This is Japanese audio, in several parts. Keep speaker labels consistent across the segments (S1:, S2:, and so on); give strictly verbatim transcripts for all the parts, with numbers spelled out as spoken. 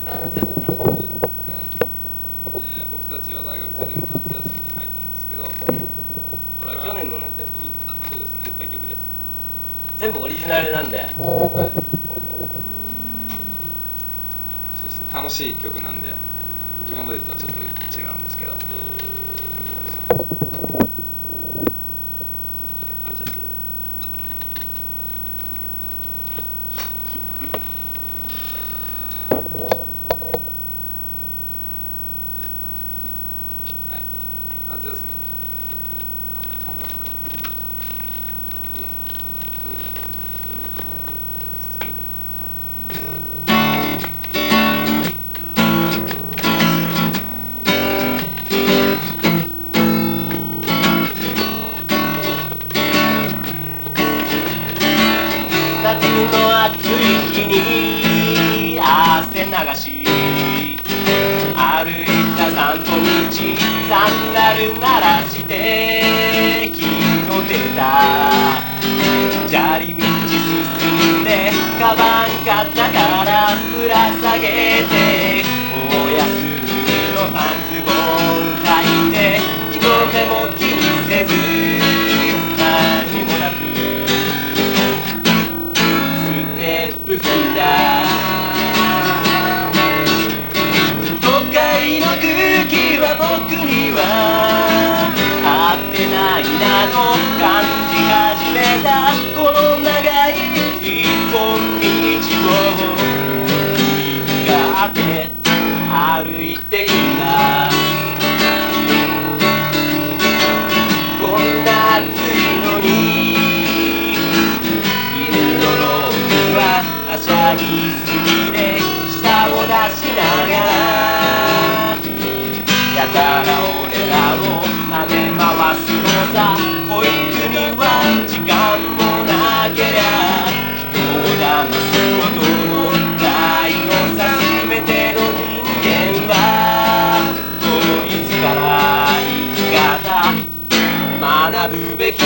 S1: 夏休みなんで、
S2: えー、僕たちは大学生で今夏休みに入ったんですけど、
S1: これは去年の夏休みに
S2: そうですね、
S1: 作った曲です。全部オリジナルなんで、はい、
S2: そうですね、楽しい曲なんで今までとはちょっと違うんですけど、
S1: 反射してる。
S2: はい、夏休み
S1: 夏の暑い日に汗流し歩いた散歩道、サンダル鳴らして日の出た砂利道進んでカバン肩からぶら下げてお休みの半ズボン履いて人目も気にせず何もなくステップ踏んだ都会の空気は僕には合ってないなと感じ始めたこの長い一本道を夕日に向かって歩いてくんだこんな暑いのに犬のロープははしゃぎすぎで舌を出しながらやたら俺らを舐め回すのさこいつには時間もなけりゃ人を騙すこともないのさ全ての人間はこいつから生き方学ぶべき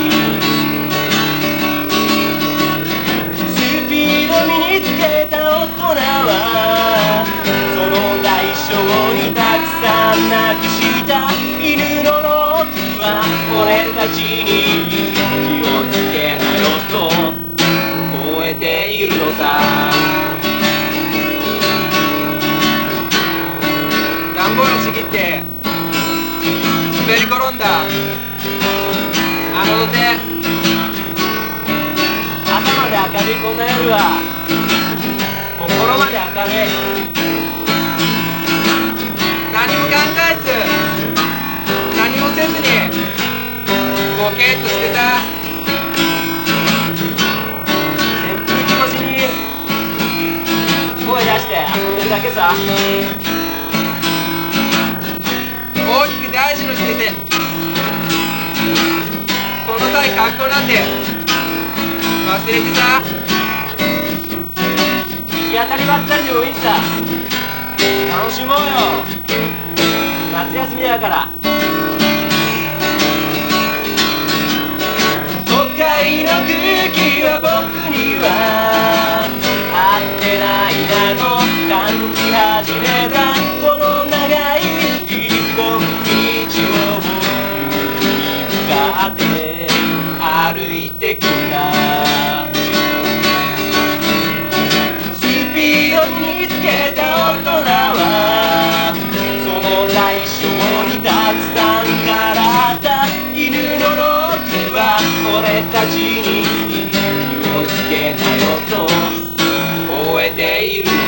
S1: スピード身につけた大人はその代償にたくさんなくした犬のロープは俺たちに気をつけなよと吠えているのさ
S2: 段ボールちぎって滑り転んだあの土手
S1: 朝まで明るいこんな夜は心まで明るい
S2: 何も考えず何もせずにボケっとしてた
S1: 扇風機越しに声出して遊んでるだけさ
S2: 大きく大事のしててこの際格好なんて忘れてさ
S1: 行き当たりばったりでもいいさ楽しもうよ夏休みだから都会の空気は僕には合ってないなと感じ始めたこの長い一本道を夕日に向かって歩いてくんだスピードにつけた大人はその代償にたくさん払った犬のロープは俺たちに気をつけなよと吠えている